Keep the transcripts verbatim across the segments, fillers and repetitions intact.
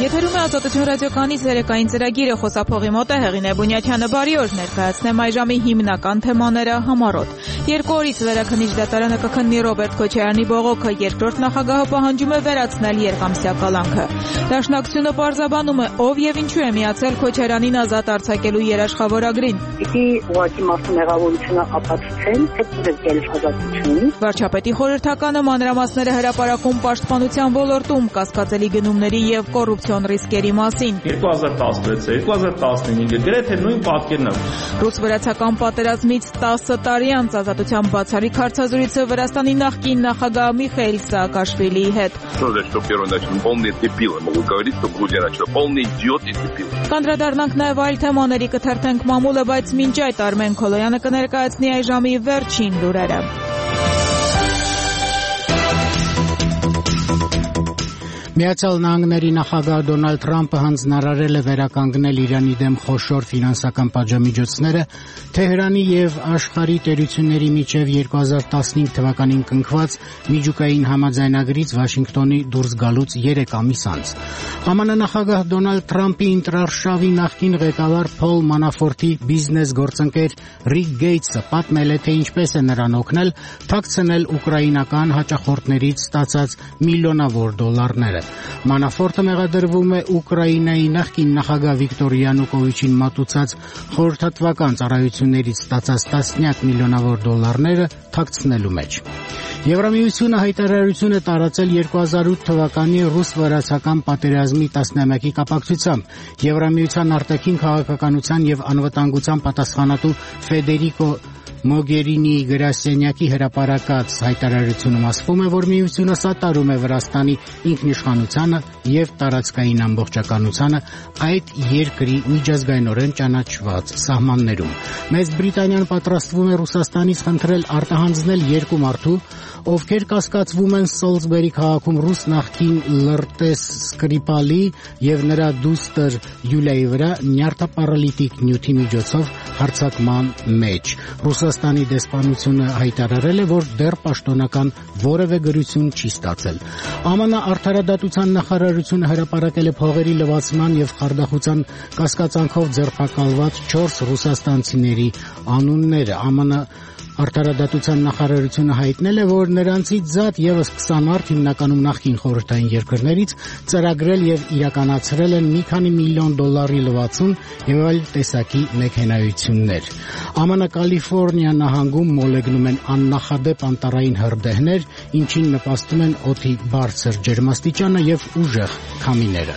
Եթերում է Ազատություն ռադիոկայանի սերեկային ծրագիրը, խոսափողի մոտ է Հեղինե Բունյաթյանը, բարի օր, ներկայացնեմ այժմի հիմնական թեմաները համառոտ։ Երկու օրից Վերաքննիչ դատարանը կքննի Ռոբերտ Քոչարյանի բողոքը, երկրորդ նախագահը պահանջում է վերացնել երկամսյա կալանքը։ Դաշնակցությունը պարզաբանում է, ով եւ ինչու է միացել Քոչարյանին ազատ արձակելու երաշխավորագրին։ Պիտի ուղղակի մարդու մեղավորությունը ապացուցեն, թե դեպքել ազատությունից։ Վարչապետի խորհրդականը մանրամասները հրապարակում պաշտպանության ոլորտում կասկածելի գնումների եւ կոռուպցիոն ռիսկերի մասին։ երկու հազար տասնվեց, երկու հազար տասնհինգ գրեթե նույն պատկերն է։ Ռուս-վրացական պատերազմից տասը տարի անց Ազատության բացառիկ հարցազրույցը Վրաստանի նախկին նախագահ Միխայիլ Սաակաշվիլիի հետ։ Կանդրադառնանք նաև այլ թեմաների, կթերթենք մամուլը, բայց մինչ այդ Արմեն Քոլոյանը կներկայացնի այժմի վերջին լուրերը։ Միացյալ Նահանգների նախագահ Դոնալդ Թրամփը հանձնարարել է վերականգնել Իրանի դեմ խոշոր ֆինանսական պատժամիջոցները Թեհրանի եւ աշխարհի տերությունների միջև երկու հազար տասնհինգ թվականին կնքված միջուկային համաձայնագրից Վաշինգտոնի դուրս գալուց երեք ամիս անց։ ԱՄՆ նախագահ Դոնալդ Թրամփի ինտրարշավի նախկին ղեկավար Փոլ Մանաֆորտի բիզնես գործընկեր Ռիկ Գեյթսը պատմել է, թե ինչպես է նրան օգնել թաքցնել ուկրաինական հաճախորդներից ստացած միլիոնավոր դոլարները։ Մանաֆորտը մեղադրվում է Ուկրաինայի նախկին նախագահ Վիկտոր Յանուկովիչին մատուցած խորհրդատվական ծառայություններից ստացած տասնյակ միլիոնավոր դոլարները թաքցնելու մեջ։ Եվրամիությունը հայտարարություն է տարածել երկու հազար ութ թվականի ռուս-վրացական պատերազմի տասնամյակի կապակցությամբ։ Եվրամիության արտաքին քաղաքականության եւ անվտանգության պատասխանատու Ֆեդերիկո Մոգերինիի գրասենյակի հրապարակած հայտարարությունում ասվում է, որ միությունը սատարում է Վրաստանի ինքնիշխանությանը եւ տարածքային ամբողջականությանը այդ երկրի միջազգայինորեն ճանաչված սահմաններում։ Մեծ Բրիտանիան պատրաստվում է Ռուսաստանից խնդրել արտահանձնել երկու մարդու, ովքեր կասկածվում են Սոլսբերի քաղաքում ռուս նախկին լրտես Սկրիպալի եւ նրա դուստր Յուլիայի վրա նյարդապարալիտիկ նյութի միջոցով հարձակման մեջ։ Ռուսաստանի դեսպանությունը հայտարարել է, որ դեռ պաշտոնական որևէ գրություն չի ստացել։ ԱՄՆ արդարադատության նախարարությունը հրապարակել է փողերի լվացման եւ խարդախության կասկածանքով ձերբակալված չորս ռուսաստանցիների անունները։ ԱՄՆ Արդարադատության նախարարությունը հայտնել է, որ նրանցից զատ եւս քսան մարդ, հիմնականում նախկին խորհրդային երկրներից, ծրագրել եւ իրականացրել են մի քանի միլիոն դոլարի լվացում եւ այլ տեսակի մեքենայություններ։ ԱՄՆ Կալիֆոռնիա նահանգում մոլեգնում են աննախադեպ անտառային հրդեհներ, ինչին նպաստում են օդի բարձր ջերմաստիճանը եւ ուժեղ քամիները։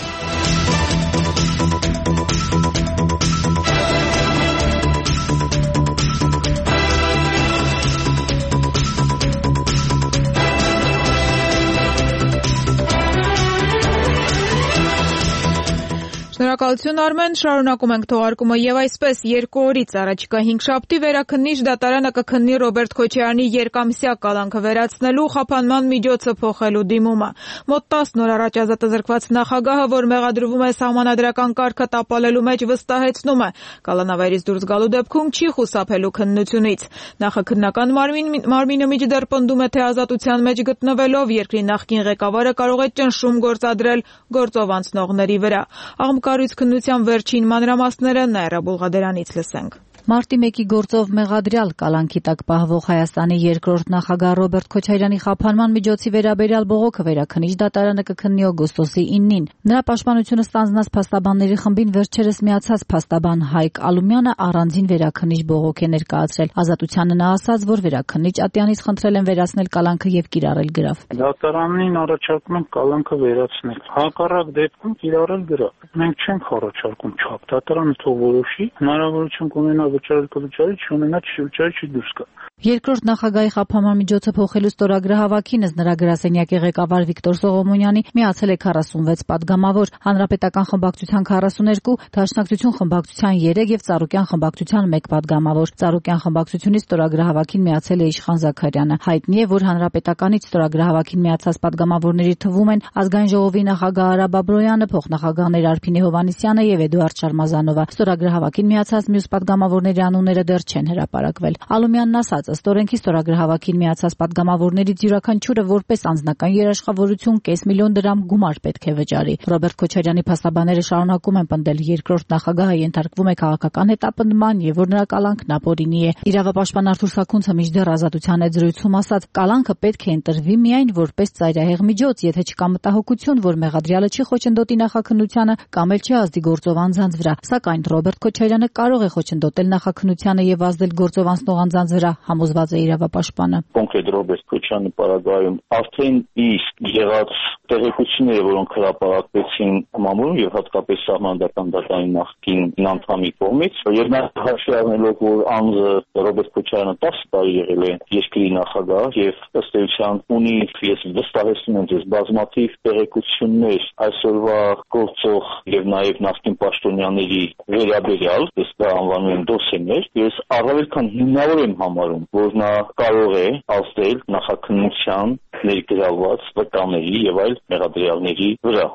Շնորհակալություն Արմեն, շարունակում ենք թողարկումը եւ այսպես երկու օրից առաջիկա հինգշաբթի Վերաքննիչ դատարանը կքննի Ռոբերտ Քոչարյանի երկամսյա կալանքը վերացնելու խափանման միջոցը փոխելու դիմումը։ Մոտ տասն օր առաջ ազատազրկված նախագահը, որ մեղադրվում է սահմանադրական կարգը տապալելու մեջ, վստահեցնում է, կալանավայրից դուրս գալու դեպքում չի խուսափելու քննությունից։ Նախաքննական մարմինը մինչդեռ պնդում է, թե ազատության մեջ գտնվելով երկրի նախկին ղեկավարը կարող է ճնշում գործադրել գործով անցնողների վրա։ Կառույց քննության վերջին մանրամասները Նաիրա Բուլղադերանից լսենք։ Մարտի մեկի գործով մեղադրյալ կալանքի տակ պահվող Հայաստանի երկրորդ նախագահ Ռոբերտ Քոչարյանի խափանման միջոցի վերաբերյալ բողոքը Վերաքննիչ դատարանը կքննի օգոստոսի իննին։ Նրա պաշտպանությունը ստանձնած փաստաբանների խմբին վերջերս միացած փաստաբան Հայկ Ալումյանը առանձին Վերաքննիչ բողոք է ներկայացրել։ Ազատությանը նա ասաց, որ Վերաքննիչ ատյանից խնդրել են վերացնել կալանքը եւ կիրառել գրավ։ Դատարանին առաջարկում են կալանքը վերացնել։ Հակառակ դեպքում կիրառել գրավ։ Մենք չենք առաջարկում չափ։ Դատարանը թող որոշի, հնարավորություն կունենա վճարել կվճարի, չունենա չվճարի, չի դուրս գա։ Երկրորդ նախագահի խափանման միջոցը փոխելու ստորագրահավաքինս նրա գրասենյակի ղեկավար Վիկտոր Սողոմոնյանի միացել է քառասունվեց падգամավոր, Հանրապետական խմբակցության քառասուներկու, Դաշնակցություն խմբակցության երեք եւ Ծառուկյան խմբակցության մեկ падգամավոր։ Ծառուկյան խմբակցությունից ստորագրահավաքին միացել է Իշխան Զաքարյանը։ Հայտնի է, որ Հանրապետականից ստորագրահավաքին միացած падգամավորների թվում են Ազգային ժողովի նախագահ Արա Բաբրոյանը, փոխնախագահներ Արփինե Հովհաննիսյանը եւ Էդուարդ Շարմազանովը։ Ստորագրահավաքին միացած մյուս падգամավոր պատգամավորների անունները դեռ չեն հրապարակվել։ Ալումյանն ասաց, ըստ օրենքի ստորագրահավաքին միացած պատգամավորներից յուրաքանչյուրը որպես անձնական երաշխավորություն կես միլիոն դրամ գումար պետք է վճարի։ Ռոբերտ Քոչարյանի փաստաբանները շարունակում են պնդել, երկրորդ նախագահը ենթարկվում է քաղաքական հետապնդման եւ որ նրա կալանքն ապօրինի է։ Իրավապաշտպան Արթուր Սաքունցը մինչդեռ Ազատության հետ զրույցում ասաց, կալանքը պետք է ընտրվի միայն որպես ծայրահեղ միջոց, եթե չկա մտահոգություն, որ մեղադրյալը չի խոչընդոտի նախաքննությանը կամ էլ չի ազդի գործով անձանց վրա։ Սակայն Ռոբերտ Քոչարյանը կարող է խոչընդոտել նախաքննությանը եւ ազդել գործով անցնող անձանց վրա, համոզված է իրավապաշտպանը։ Կոնկրետ Ռոբերտ Քոչարյանի պարագայում արդեն իսկ եղած տեղեկությունները, որոնք հրապարակվեցին մամուլում եւ հատկապես Սահմանադրական դատարանի նախկին անդամի կողմից, եւ նա հաշվի առնելով, որ անձը Ռոբերտ Քոչարյանը տասը տարի եղել է երկրի նախագահ եւ ըստ էության ունի, ես վստահեցնում եմ ձեզ, բազմաթիվ տեղեկություններ այսօրվա գործող եւ նաեւ նախկին պաշտոնյաների վերաբերյալ, ես դա անվանում եմ դոսիեներ, ես առավել քան հիմնավոր եմ համարում, որ նա կարող է ազդել նախաքննության ներգրավված վկաների եւ այլ մեղադրյալների վրա։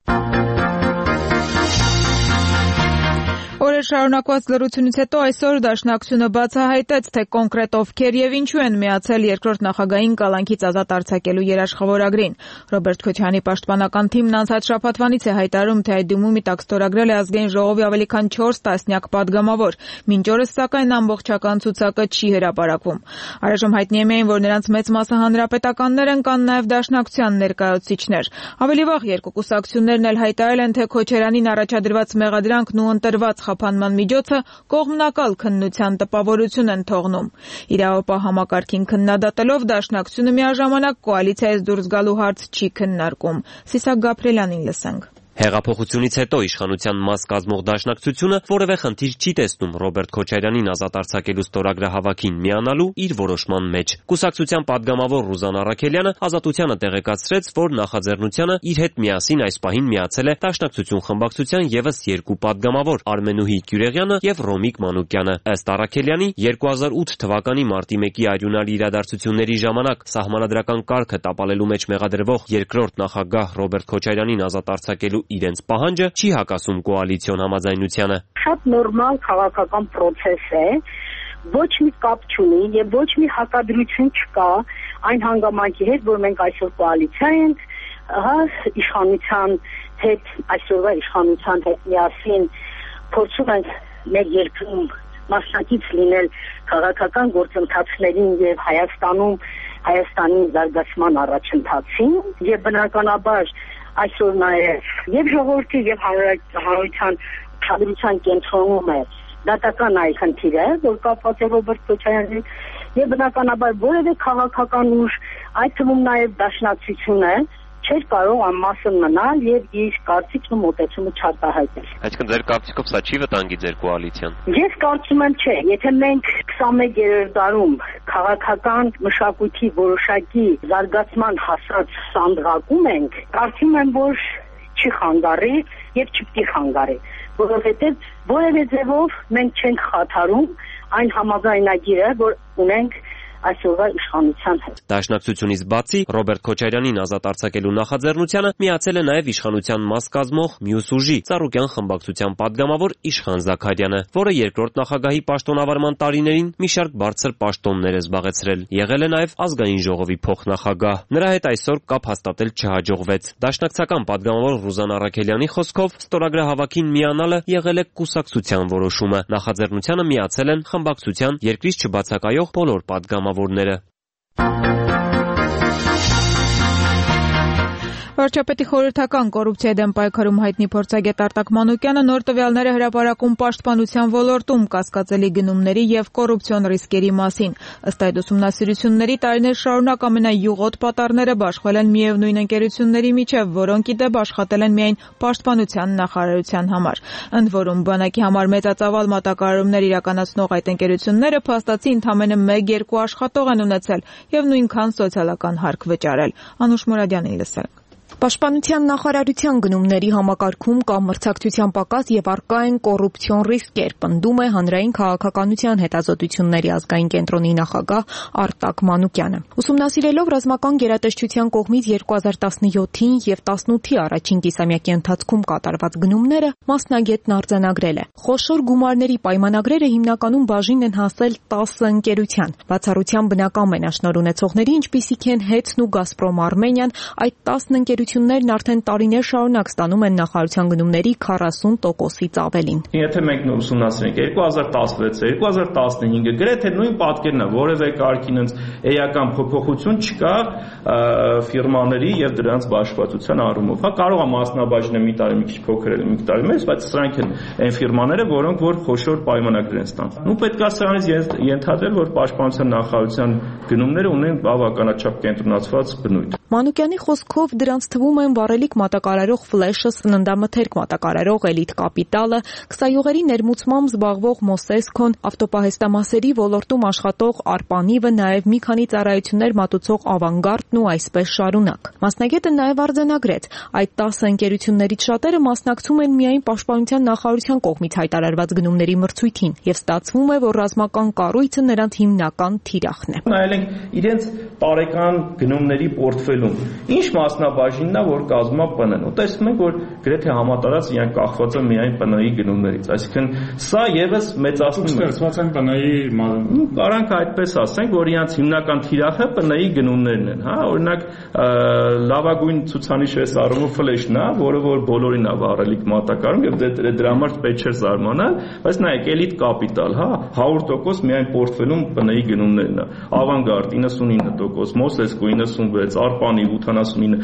Օրեր շարունակված լռությունից հետո այսօր Դաշնակցությունը բացահայտեց, թե կոնկրետ ովքեր եւ ինչու են միացել երկրորդ նախագահին կալանքից ազատ արձակելու երաշխավորագրին։ Ռոբերտ Քոչարյանի պաշտպանական թիմն անցած շաբաթվանից է հայտարարում, թե այդ դիմումի տակ ստորագրել է Ազգային ժողովի ավելի քան չորս տասնյակ պատգամավոր։ Մինչ օրս սակայն ամբողջական ցուցակը չի հրապարակվում։ Առայժմ հայտնի է միայն, որ նրանց մեծ մասը հանրապետականներ են, կան նաեւ Դաշնակցության ներկայացուցիչներ։ Ավելի վաղ երկու կուսակցություններն էլ հայտարարել են, թե Քոչարյանին առաջադրված մեղադրանքն ու ընտրված խափանման միջոցը կողմնակալ քննության տպավորություն են թողնում։ Իրավապահ համակարգին քննադատելով Դաշնակցությունը միաժամանակ կոալիցիայից դուրս գալու հարց չի քննարկում։ Սիսակ Գաբրելյանին լսենք։ Հեղափոխությունից հետո իշխանության մաս կազմող Դաշնակցությունը որևէ խնդիր չի տեսնում Ռոբերտ Քոչարյանին ազատ արձակելու ստորագրահավաքին միանալու իր որոշման մեջ։ Կուսակցության падգամավոր Ռուզան Առաքելյանը Ազատությանը տեղեկացրեց, որ նախաձեռնությանը իր հետ միասին այս պահին միացել է Դաշնակցություն խմբակցության եւս երկու падգամավոր՝ Արմենուհի Գյուրեղյանը եւ Ռոմիկ Մանուկյանը։ Ըստ Առաքելյանի, երկու հազար ութ թվականի մարտի մեկի արյունալի իրադարձությունների ժամանակ սահմանադրական կարգը տապալելու մեջ մեղադրվող երկրորդ նախագահ Ռոբերտ Քոչարյանին ազատ արձակելու իրենց պահանջը չի հակասում կոալիցիոն համաձայնությանը։ Շատ նորմալ քաղաքական process է, ոչ մի կապ չունի եւ ոչ մի հակադրություն չկա այն հանգամանքի հետ, որ մենք այսօր կոալիցիա ենք, հա, իշխանության հետ, այսօրվա իշխանության հետ միասին փորձում ենք մեր երկրում մասնակից լինել քաղաքական գործընթացներին եւ Հայաստանում Հայաստանի զարգացման առաջընթացին եւ բնականաբար այսօր նաև եւ ժողովրդի եւ հանրության ուշադրության կենտրոնում է դատական այլ խնդիրը, որ կապված է Ռոբերտ Քոչարյանի եւ բնականաբար որևէ քաղաքական ուժ, այդ թվում նաև Դաշնակցությունը չէր կարող անմասն մնալ եւ իր կարծիքն ու մոտեցումը չարտահայտել։ Այսինքն ձեր կարծիքով սա չի վտանգի ձեր կոալիցիան։ Ես կարծում եմ չէ, եթե մենք քսանմեկերորդ դարում քաղաքական մշակույթի որոշակի զարգացման հասած սանդղակում ենք, կարծում եմ, որ չի խանգարի եւ չպիտի խանգարի, որովհետեւ որևէ ձևով մենք չենք խաթարում այն համաձայնագիրը, որ ունենք այսօրվա իշխանության հետ։ Դաշնակցությունից բացի Ռոբերտ Քոչարյանին ազատ արձակելու նախաձեռնությանը միացել է նաև իշխանության մաս կազմող մյուս ուժի՝ Ծառուկյան խմբակցության падգամավոր Իշխան Զաքարյանը, որը երկրորդ նախագահի պաշտոնավարման տարիներին մի շարք բարձր պաշտոններ է զբաղեցրել։ Եղել է նաև Ազգային ժողովի փոխնախագահ։ Նրա հետ այսօր կապ հաստատել չհաջողվեց։ Դաշնակցական падգամավոր Ռուզան Առաքելյանի խոսքով ստորագրահավաքին միանալը եղել է կուսակցության որոշումը։ Նախաձեռնությանը միացել են խմբակցության երկրից չբացակայող բոլոր падգամավորները։ Վարչապետի խորհրդական կոռուպցիայի դեմ պայքարում հայտնի փորձագետ Արտակ Մանուկյանը նոր տվյալներ է հրապարակում պաշտպանության ոլորտում կասկածելի գնումների եւ կոռուպցիոն ռիսկերի մասին։ Ըստ այդ ուսումնասիրությունների տարիներ շարունակ ամենայուղոտ պատառները բաշխվել են միևնույն ընկերությունների միջև, որոնք ի դեպ աշխատել են միայն պաշտպանության նախարարության համար։ Ընդ որում բանակի համար մեծածավալ մատակարարումներ իրականացնող այդ ընկերությունները փաստացի ընդամենը մեկ-երկու աշխատող են ունեցել եւ նույնքան սոցիալական հարկ վճարել։ Անուշ Մուրադյանին լսենք։ Պաշտպանության նախարարության գնումների համակարգում կա մրցակցության պակաս եւ առկա են կոռուպցիոն ռիսկեր, պնդում է Հանրային քաղաքականության հետազոտությունների ազգային կենտրոնի նախագահ Արտակ Մանուկյանը։ Ուսումնասիրելով ռազմական գերատեսչության կողմից երկու հազար տասնյոթին եւ տասնութի առաջին կիսամյակի ընթացքում կատարված գնումները մասնագետն արձանագրել է։ Խոշոր գումարների պայմանագրերը հիմնականում բաժին են հասել տասը ընկերության։ Բացառության բնական մենաշնորհ ունեցողների, ինչպիսիք են Հեցն ու Գազպրոմ Արմենիան, այդ տասը ընկերություններն արդեն տարիներ շարունակ ստանում են նախարարության գնումների քառասուն տոկոսից ավելին։ Եթե մենք ուսումնասիրենք երկու հազար տասնվեցը, երկու հազար տասնհինգը, գրեթե նույն պատկերն է, որևէ կարգին էական փոփոխություն չկա ֆիրմաների եւ դրանց բաշխվածության առումով։ Հա կարող է մասնաբաժինը մի տարի մի քիչ փոքր է, մի տարի մեծ, բայց սրանք են այն ֆիրմաները, որոնք որ խոշոր պայմանագրեր են ստանում։ Ու պետք է սրանից ենթադրել, որ պաշտպանության նախարարության գնումները ունեն բավականաչափ կենտրոնացված բնույթ։ Մանուկյանի խոսքով դրանց թվում են վառելիք մատակարարող Ֆլեշը, սննդամթերք մատակարարող Էլիտ Կապիտալը, քսայողերի ներմուծմամբ զբաղվող Մոսեսկոն, ավտոպահեստամասերի ոլորտում աշխատող Արպանիվը, նաև մի քանի ծառայություններ մատուցող Ավանգարդն ու այսպես շարունակ։ Մասնագետը նաև արձանագրեց, այդ տասը ընկերություններից շատերը մասնակցում են միայն պաշտպանության նախարարության կողմից հայտարարված գնումների մրցույթին եւ ստացվում է, որ ռազմական կառույցը նրանց հիմնական թիրախն է։ Նայել ենք իրենց տարեկան գնումների պորտֆելում ինչ մասնաբաժինն է, որ կազմում է ՊՆ-ն։ Ու տեսնում ենք, որ գրեթե համատարած իրենք կախված են միայն ՊՆ-ի գնումներից։ Այսինքն սա եւս մեծացնում է ստեղծված են ՊՆ-ի Կարանք այդպես ասենք, որ իրենց հիմնական թիրախը ՊՆ-ի գնումներն են, հա, օրինակ լավագույն ցուցանիշ է առումով Ֆլեշն է, որը որ բոլորին է վառելիք մատակարարում եւ դրա համար պետք չէ զարմանալ, բայց նայեք Էլիտ Կապիտալ, հա, հարյուր տոկոս միայն պորտֆելում ՊՆ-ի գնումներն է։ Ավանգարդ իննսունինը տոկոս, Մոսեսկո իննսունվեց, Արպանի ութանասունինը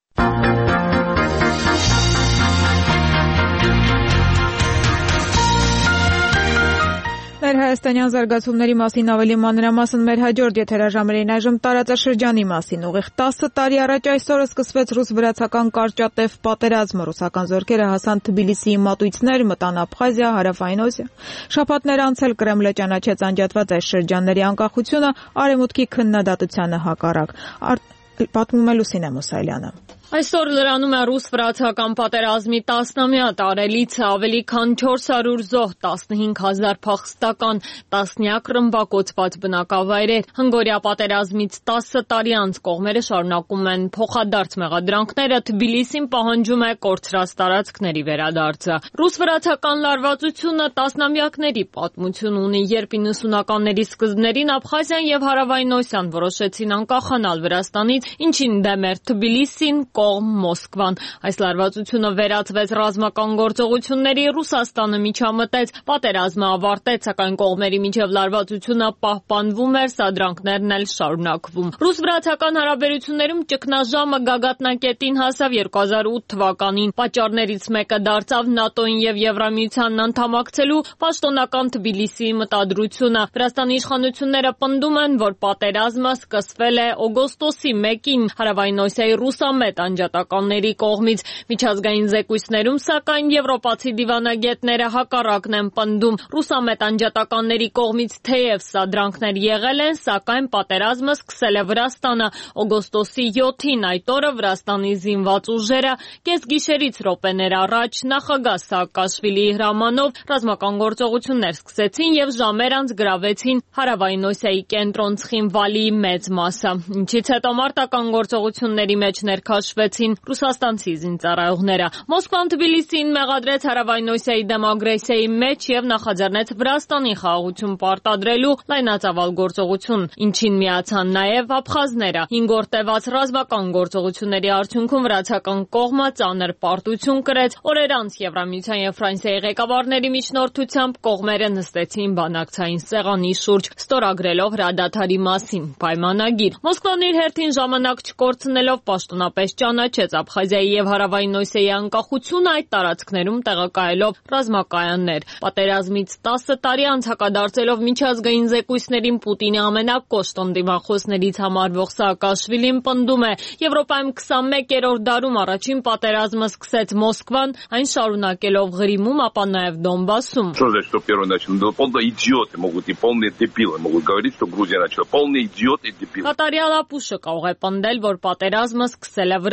Մեր հայաստանյան զարգացումների մասին ավելի մանրամասն մեր հաջորդ եթերաժամերին այժմ տարածաշրջանի մասին։ Ուղիղ տասը տարի առաջ այսօրը սկսվեց ռուս-վրացական կարճատև պատերազմը։ Ռուսական զորքերը հասան Թբիլիսիի մատույցներ, մտան Աբխազիա, Հարավային Օսիա։ Շաբաթներ անց էլ Կրեմլը ճանաչեց անջատված այս շրջանների անկախությունը արևմուտքի քննադատությանը հակառակ։ Պատմում է Լուսինե Մուսայելյանը։ Այսօր լրանում է ռուս-վրացական պատերազմի տասնամյա տարելիցը, ավելի քան չորս հարյուր զոհ, տասնհինգ հազար փախստական, տասնյակ ռմբակոծված բնակավայրեր։ Հնգօրյա պատերազմից տասը տարի անց կողմերը շարունակում են փոխադարձ մեղադրանքները, Թբիլիսին պահանջում է կորցրած տարածքների վերադարձը։ Ռուս-վրացական լարվածությունը տասնամյակների պատմություն ունի, երբ իննսունականների սկզբներին Աբխազիան եւ Հարավային Օսիան որոշեցին անկախանալ Վրաստանից, ինչին դեմ էր Թբիլիսին, կողմ Մոսկվան։ Այս լարվածությունը վերածվեց ռազմական գործողությունների, Ռուսաստանը միջամտեց, պատերազմը ավարտեց, սակայն կողմերի միջև լարվածությունը պահպանվում էր, սադրանքներն էլ շարունակվում։ Ռուս-վրացական հարաբերություններում ճգնաժամը գագաթնակետին հասավ երկու հազար ութ թվականին։ Պատճառներից մեկը դարձավ ՆԱՏՕ-ին եւ Եվրամիությանն անդամակցելու պաշտոնական Թբիլիսիի մտադրությունը։ Վրաստանի իշխանությունները պնդում են, որ պատերազմը սկսվել է օգոստոսի մեկին Հարավային Օսիայի ռուսամետ անջատականների կողմից։ Միջազգային զեկույցներում, սակայն, եվրոպացի դիվանագետները հակառակն են պնդում։ Ռուսամետ անջատականների կողմից թեև սադրանքներ եղել են, սակայն պատերազմը սկսել է Վրաստանը օգոստոսի յոթին։ Այդ օրը Վրաստանի զինված ուժերը կեսգիշերից րոպեներ առաջ նախագահ Սաակաշվիլիի հրամանով ռազմական գործողություններ սկսեցին եւ ժամեր անց գրավեցին Հարավային Օսիայի կենտրոն Ցխինվալիի մեծ մասը, ինչից հետո մարտական գործողությունների մեջ ներքաշվեցին ռուսաստանցի զինծառայողները։ Մոսկվան Թբիլիսիին մեղադրեց Հարավային Օսիայի դեմ ագրեսիայի մեջ եւ նախաձեռնեց Վրաստանի խաղաղություն պարտադրելու լայնածավալ գործողություն, ինչին միացան նաեւ աբխազները։ Հինգ օր տևած ռազմական գործողությունների արդյունքում վրացական կողմը ծանր պարտություն կրեց։ Օրեր անց Եվրամիության եւ Ֆրանսիայի ղեկավարների միջնորդությամբ կողմերը նստեցին բանակցային սեղանի շուրջ, ստորագրելով հրադադարի մասին պայմանագիր։ Մոսկվան իր հերթին ժամանակ չկորցնելով պաշտոնապես ճանաչեց Աբխազիայի եւ Հարավային Օսիայի անկախությունը, այդ տարածքներում տեղակայելով ռազմակայաններ։ Պատերազմից տասը տարի անց հակադարձելով միջազգային զեկույցներին Պուտինի ամենակոշտ ընդդիմախոսներից համարվող Սաակաշվիլին պնդում է, Եվրոպայում քսանմեկերորդ դարում առաջին պատերազմը սկսեց Մոսկվան, այն շարունակելով Ղրիմում, ապա նաեւ Դոնբասում։ Что значит, что первый начал? Ну, полные идиоты могут и полные дебилы могут говорить, что Грузия начала. Полные идиоты и дебилы. Կատարյալ ապուշը կարող է պնդել, որ պատերազմը սկսել է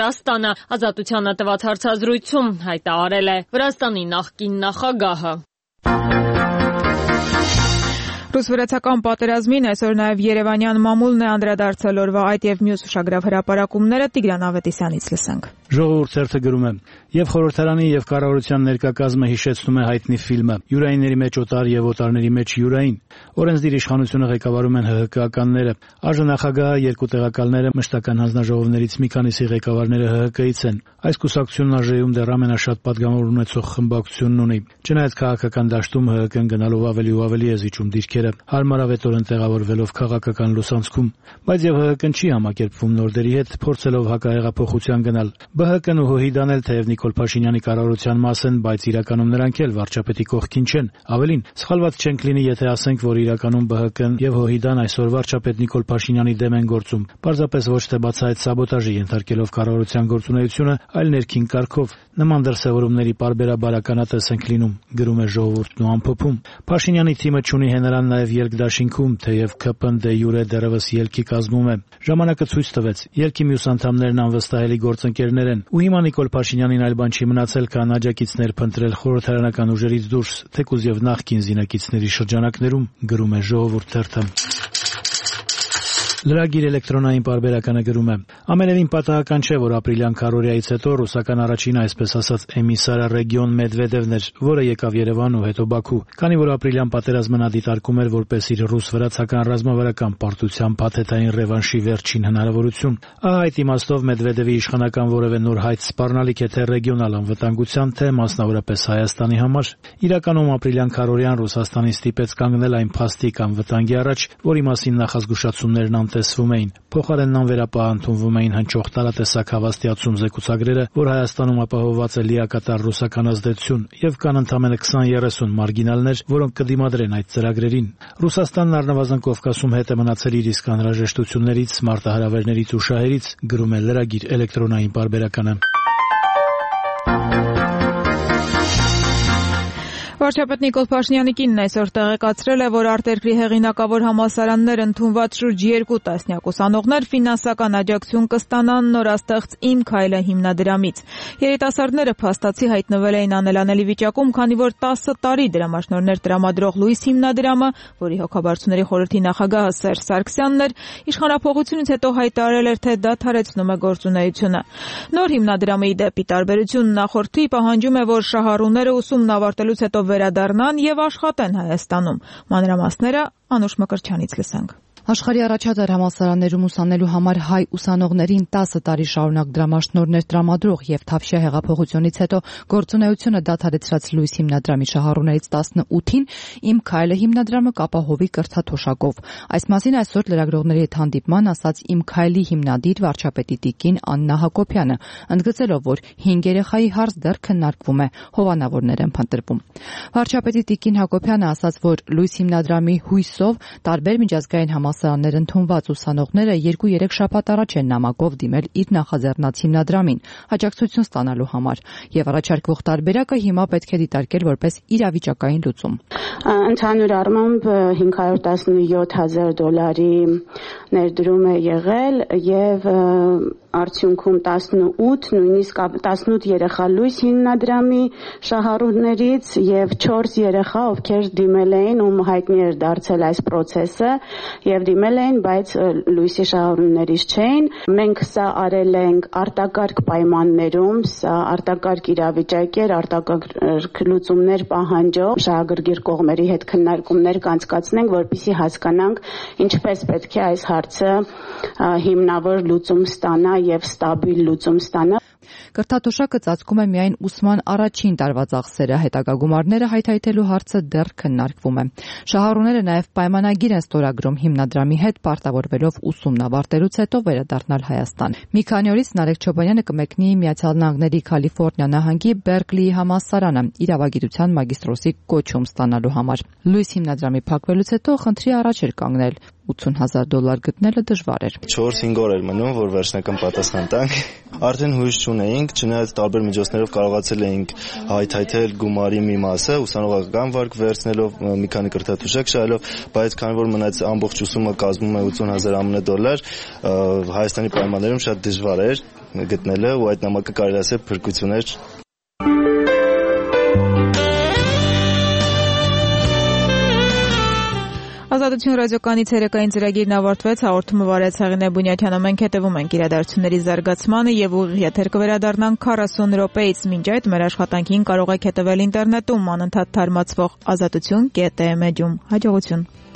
Վրաստանը, Ազատությանը տված հարցազրույցում հայտարարել է Վրաստանի նախկին նախագահը։ Ռուս-վրացական պատերազմին այսօր նաև Երևանյան մամուլն է անդրադարձել օրվա այդ եւ մյուս ուշագրավ հրապարակումները Տիգրան Ավետիսյանից լսենք։ Ժողովուրդ ցերթը գրում է. Եվ խորհրդարանի եւ կառավարության ներկայակազմը հիշեցնում է հայտնի ֆիլմը Յուրայինների մեջ օտար եւ օտարների մեջ յուրային։ Օրենսդիր իշխանությունը ղեկավարում են ՀՀԿ-ականները։ Այժմ նախագահը երկու տեղակալները մշտական հանձնաժողովներից մի քանիսի ղեկավարները ՀՀԿ-ից են։ Այս կուսակցությունն ԱԺ-ում դեռ ամենաշատ պատգամավոր ունեցող խմբակցությունն ունի։ Չնայած քաղաքական դաշտում ՀՀԿ-ն գնալով ավելի ու ավելի է զիջում դիրքերը, հարմարավետորեն տեղավորվելով քաղաքական լուսանցքում, բայց եւ ՀՀԿ-ն չի համակերպվում նորդերի հետ, փորձելով հակահեղափոխության գնալ։ ԲՀԿ-ն ու ՀՅԴ-ն էլ թեև Նիկոլ Փաշինյանի կառավարության մաս են, բայց իրականում նրանք էլ վարչապետի կողքին չեն։ Ավելին, սխալված չենք լինի, եթե ասենք, որ իրականում ԲՀԿ-ն եւ ՀՅԴ-ն այսօր վարչապետ Նիկոլ Փաշինյանի դեմ են գործում, պարզապես ոչ թե բացահայտ սաբոտաժի ենթարկելով կառավարության գործունեությունը, այլ ներքին կարգով։ Նման դրսևորումների պարբերաբարականատես ենք լինում, գրում է Ժողովուրդն ու ամփոփում։ Փաշինյանի թիմը չունի հենարան նաև ելք դաշինքում, թեև ՔՊ-ն դե յուրե դեռևս ելքի կազմում է։ Ժամանակը ցույց տվեց, ելքի մյուս անդամներն անվստահելի գործընկերներ են, ու հիմա Նիկոլ Փաշինյանին այլ բան չի մնացել, քան աջակիցներ փնտրել խորհրդարանական ուժերից դուրս, թեկուզ եւ նախկին զինակիցների շրջանակներում, գրում է Ժողովուրդ թերթը։ Լրագիր էլեկտրոնային պարբերականը գրում է. Ամենևին պատահական չէ, որ ապրիլյան քարոզիայից հետո ռուսական առաջին այսպես ասած էմիսարը Ռեգիոն Մեդվեդևն էր, որը եկավ Երևան ու հետո Բաքու, քանի որ ապրիլյան պատերազմը նա դիտարկում էր որպես իր ռուս-վրացական ռազմավարական պարտության փաթեթային ռևանշի վերջին հնարավորություն։ Ահա այդ իմաստով Մեդվեդևի իշխանական որևէ նոր հայտ սպառնալիք է թե ռեգիոնալ անվտանգության, թե մասնավորապես Հայաստանի համար։ Իրականում ապրիլյան քարոզիան Ռուսաստանին ստիպեց կանգնել այն փաստիկ անվտանգի առաջ, որի մասին նախազգուշացումներն տեսվում էին։ Փոխարենն անվերապահ ընդունվում էին հնչող տարատեսակ հավաստիացում զեկուցագրերը, որ Հայաստանում ապահովված է լիակատար ռուսական ազդեցություն եւ կան ընդամենը քսան երեսուն մարգինալներ, որոնք կդիմադրեն այդ ծրագրերին։ Ռուսաստանն առնվազն Կովկասում հետ է մնացել իր իսկ անհրաժեշտություններից, մարտահրավերներից ու շահերից, գրում է լրագիր էլեկտրոնային պարբերականը։ Վարչապետ Նիկոլ Փաշինյանի կինն այսօր տեղեկացրել է, որ արտերկրի հեղինակավոր համալսարաններ ընդունված շուրջ երկու տասնյակ ուսանողներ ֆինանսական աջակցություն կստանան նորաստեղծ «Իմ քայլը» հիմնադրամից։ Երիտասարդները փաստացի հայտնվել էին անելանելի վիճակում, քանի որ տասը տարի դրամաշնորհներ տրամադրող Լույս հիմնադրամը, որի հոգաբարձուների խորհրդի նախագահը Սերժ Սարգսյանն էր, իշխանափոխությունից հետո հայտարարել էր, թե դադարեցնում է գործունեությունը։ Նոր հիմնադրամը ի դեպ, ի տարբերություն նախորդի, պահանջում է, որ շահառուները ուսումն ավարտելուց հետո վերադառնան եւ աշխատեն Հայաստանում։ Մանրամասները Անուշ Մկրտչյանից լսենք։ Աշխարհի առաջատար համալսարաններում ուսանելու համար հայ ուսանողներին տասը տարի շարունակ դրամաշնորհներ տրամադրող եւ Թավշյա հեղափոխությունից հետո գործունեությունը դադարեցրած Լույս հիմնադրամի շահառուներից տասնութին «Իմ քայլը» հիմնադրամը կապահովի կրթաթոշակով։ Այս մասին այսօր լրագրողների հետ հանդիպման ասաց «Իմ քայլի» հիմնադիր վարչապետի տիկին Աննա Հակոբյանը, ընդգծելով, որ հինգ երեխայի հարց դեռ քննարկվում է, հովանավորներ են փնտրվում։ Վարչապետի տիկին Հակոբյանը ասաց, որ Լույս հիմնադրամի հույսով տարբեր միջազգային համալսարաններ ընդունված ուսանողները երկու-երեք շաբաթ առաջ են նամակով դիմել իր նախաձեռնած հիմնադրամին աջակցություն ստանալու համար եւ առաջարկվող տարբերակը հիմա պետք է դիտարկել որպես իրավիճակային լուծում։ Ընդհանուր առմամբ հինգ հարյուր տասնյոթ հազար դոլարի ներդրում է եղել եւ արդյունքում տասնութ, նույնիսկ տասնութ երեխա Լույս հիմնադրամի շահառուներից եւ չորս երեխա, ովքեր դիմել էին, ում հայտնի էր դարձել այս process-ը եւ դիմել էին, բայց Լույսի շահառուներից չէին։ Մենք սա արել ենք արտակարգ պայմաններում, սա արտակարգ իրավիճակ էր, արտակարգ լուծումներ պահանջող, շահագրգիռ կողմերի հետ քննարկումներ կանցկացնենք, որպեսզի հասկանանք ինչպես պետք է այս հարցը հիմնավոր լուծում ստանա եւ ստաբիլ լուծում ստանա։ Կրթաթոշակը ծածկում է միայն ուսման առաջին տարվա ծախսերը, հետագա գումարները հայթայթելու հարցը դեռ քննարկվում է։ Շահառուները նաև պայմանագիր են ստորագրում հիմնադրամի հետ, պարտավորվելով ուսումն ավարտելուց հետո վերադառնալ Հայաստան։ Մի քանի օրից Նարեկ Չոբանյանը կմեկնի Միացյալ Նահանգների Կալիֆոռնիա նահանգի Բերկլիի համալսարանը իրավագիտության մագիստրոսի կոչում ստանալու համար։ Լույս հիմնադրամի փակվելուց հետո խնդրի առաջ էր կանգնել ութուն հազար դոլար գտնելը դժվար էր։ չորս-հինգ օր էր մնում, որ վերջնական պատասխան տանք։ Արդեն հույս չունեինք, չնայած տարբեր միջոցներով կարողացել էինք հայթայթել գումարի մի մասը, ուսանողական վարկ վերցնելով, մի քանի կրթաթոշակ շահելով, բայց քանի որ մնաց ամբողջ ուսումը կազմում է ութուն հազար ԱՄՆ դոլար, Հայաստանի պայմաններում շատ դժվար էր։ գտնելը ու այդ նամակը կարելի ասել փրկություն էր։ Ազատություն ռադիոկայանի ցերեկային ծրագիրն ավարտվեց, հաղորդումը վարեց Հեղինե Բունյաթյանը, մենք հետևում ենք իրադարձությունների զարգացմանը եւ ուղիղ եթեր կվերադառնանք քառասուն րոպեից, մինչ այդ մեր աշխատանքին կարող եք հետևել ինտերնետում անընդհատ թարմացվող ազատություն կետ էմ էջում։ Հաջողություն։